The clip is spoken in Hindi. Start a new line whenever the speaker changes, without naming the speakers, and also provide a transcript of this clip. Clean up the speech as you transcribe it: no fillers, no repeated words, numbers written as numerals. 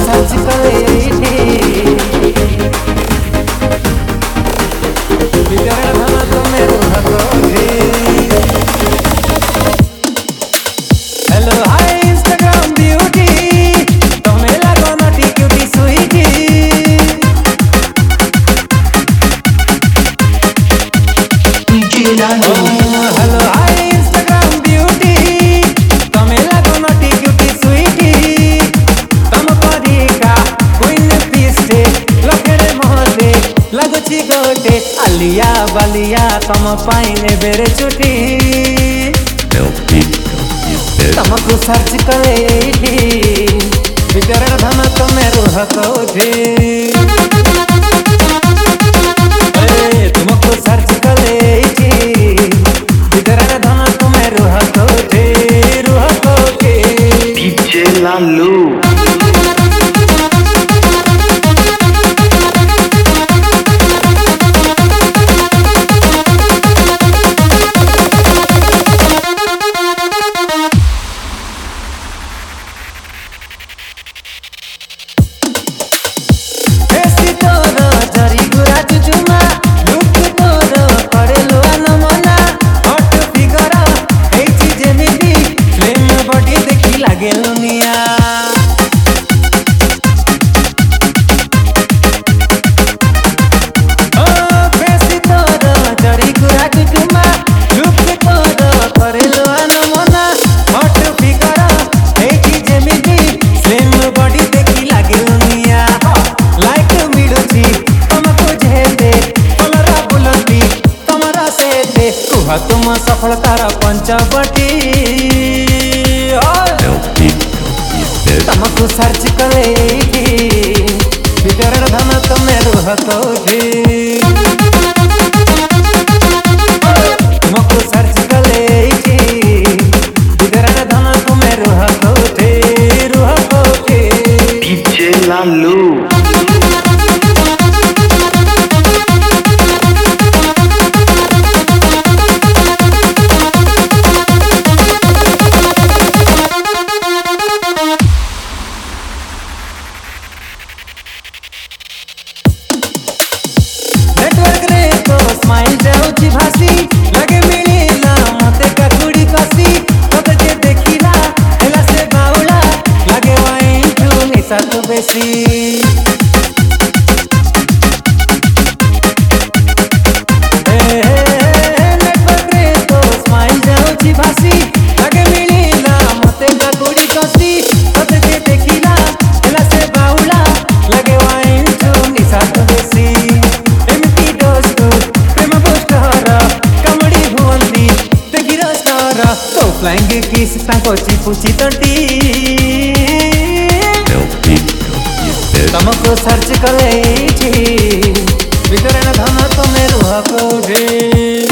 सर्च कले वितरण धन तुम्हें रुहकोठी। हेलो हाय इंस्टाग्राम ब्यूटी, तुम्हें लगो naughty cutie sweetie. Hello hi Instagram beauty, तुम्हें लगो नटी क्यूटी स्वीटी। तुम परिका क्वीन पीसे लखेरे मोहते लगुची गोटे आलिया बालिया तुम पाइने बेरे छुटी। तुमको सर्च कले वितरण धन तुम्हें रुहकोठी। तुमको सर्च कले वितरण धन तुम्हें रुहकोठी रुहकोठी।
डीजे लालू
तुम सफलतार पंचवटी। तुमको सर्च कले वितरण धन तुम्हें रुहकोठी। तुमको सर्च कले वितरण धन तुम्हें रुहकोठी रुहकोठी।
डीजे लालू
स्माइल जाऊची भासी लगे मिलिला मते काकुड़ी कसी। तोते जे देखिला हेला से बाउला लगे वाइन ठू निशा तो बेसी। नेटवर्क रे तो स्माइल जाऊची भासी लगे मिलिला मते काकुड़ी कसी। तोते जे देखिला हेला से बाउला लगे वाइन ठू निशा तो बेसी। फ्लाइंग किस ताको चिपुची तटी। तुमको सर्च कले वितरण धन तुम्हें रुहकोठी।